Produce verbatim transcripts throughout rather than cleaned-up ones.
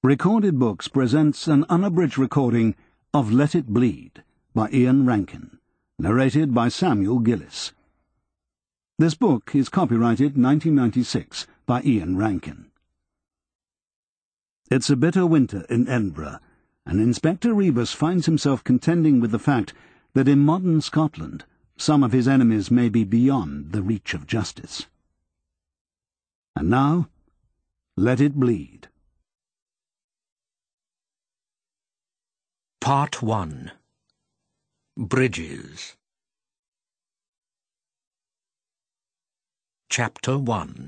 Recorded Books presents an unabridged recording of Let It Bleed by Ian Rankin, narrated by Samuel Gillis. This book is copyrighted nineteen ninety-six by Ian Rankin. It's a bitter winter in Edinburgh, and Inspector Rebus finds himself contending with the fact that in modern Scotland some of his enemies may be beyond the reach of justice. And now, let it bleed. Part one. Bridges. Chapter one.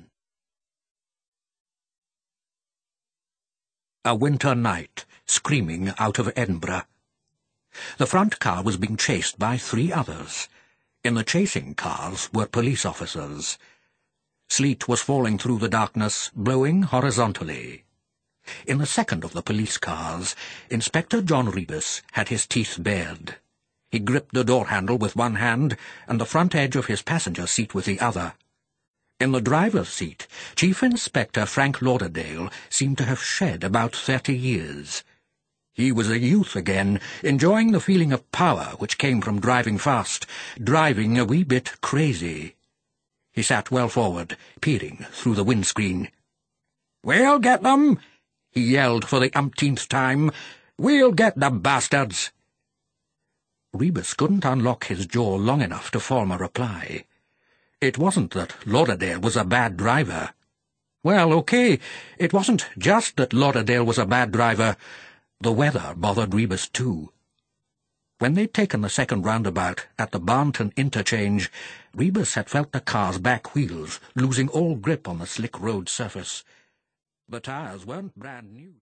A winter night, screaming out of Edinburgh. The front car was being chased by three others. In the chasing cars were police officers. Sleet was falling through the darkness, blowing horizontally. In the second of the police cars, Inspector John Rebus had his teeth bared. He gripped the door handle with one hand and the front edge of his passenger seat with the other. In the driver's seat, Chief Inspector Frank Lauderdale seemed to have shed about thirty years. He was a youth again, enjoying the feeling of power which came from driving fast, driving a wee bit crazy. He sat well forward, peering through the windscreen. "We'll get them!" he yelled for the umpteenth time. "We'll get the bastards!" Rebus couldn't unlock his jaw long enough to form a reply. It wasn't that Lauderdale was a bad driver. Well, okay, it wasn't just that Lauderdale was a bad driver. The weather bothered Rebus too. When they'd taken the second roundabout at the Barnton interchange, Rebus had felt the car's back wheels losing all grip on the slick road surface. The tires weren't brand new.